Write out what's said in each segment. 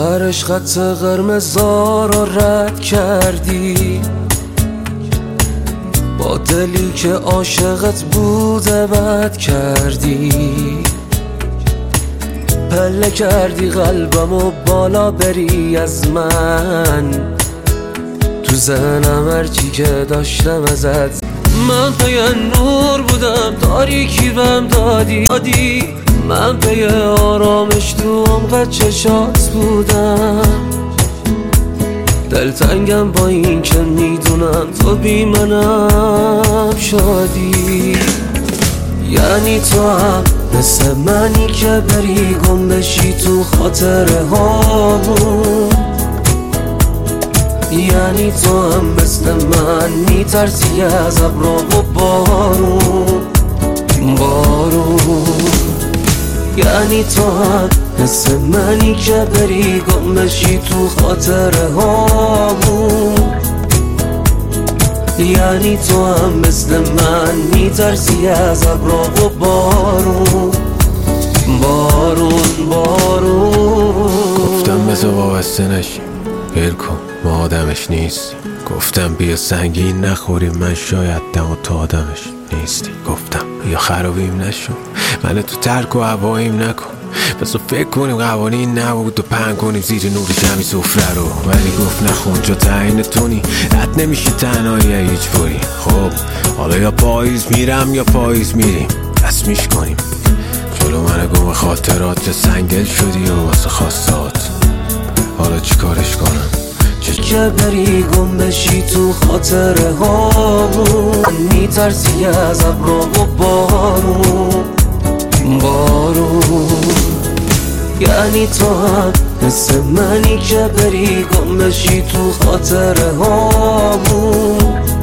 آخرش خط قرمزا رو رد کردی، با دلی که عاشقت بوده بد کردی. پله کردی قلبمو بالا بری از من، تو ذهنم هرچی که داشتم ازت. من پی نور بودم تاریکی بهم دادی، من پی آرامش تو عمق چشات بودم. دلتنگم با این که میدونم تو بی منم شادی. یعنی تو هم مثل منی که بری گم بشی تو خاطره هامون، یعنی تو هم مثل من میترسی از ابر و بارون. یعنی تو هم مثل منی که بری گم بشی تو خاطره هامون، یعنی تو هم مثل من میترسی از ابر و بارون. گفتم بذار وابسته نشیم، ول کن ما آدمش نیستیم. گفتم بیا سنگین نخوریم، من شاید دم و تو آدمش نیستی. گفتم بیا خرابیم نشو، من تو ترک و هواییم نکن. بذار فکر کنیم قوانین نبود و پنگ کنیم زیر نور جمعی سفره رو. ولی گفت نخون جا تعیین تونی، رد نمیشه تنهایی هیچ باری. خب حالا یا پاییز میرم یا پاییز میریم، رسمیش کنیم. جلو من گم خاطرات سنگل شدی و واسه خواستات، حالا چی کارش کنم؟ که بری گم بشی تو خاطره هامون، میترسی از ابر و بارون. یعنی تو هم مثل منی که بری گم بشی تو خاطره هامون،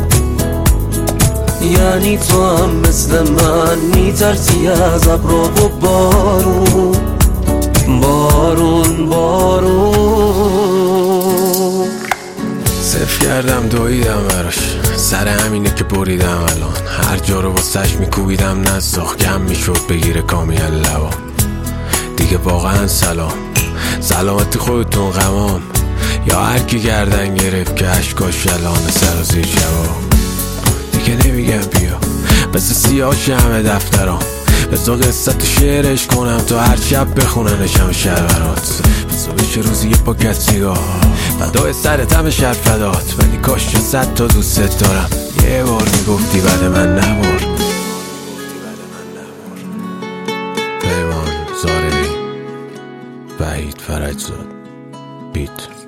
یعنی تو هم مثل من میترسی از ابر و بارون. صرف کردم دویدم براش، سر همینه که بریدم الان. هر جا رو واسش میکوبیدم نساخ، کم میشد بگیره کامیل لبا. دیگه واقعا سلامتی خودتون غمام، یا هر کی گردن گرفت که عشقاش شلانه سر و زیر جواب. دیگه نمیگم بیا بس سیاهش همه دفترام، بذار قصت شعرش کنم تو هر شب بخوننشم شهرات. بذار بشه روزی یه پاکت سیگار فدای سرت همه شهر فدات. ولی کاش 100 تا دوست دارم، یه بار میگفتی بعد من نبار. پیمان زارعی، وحید فرجزاد، بیت.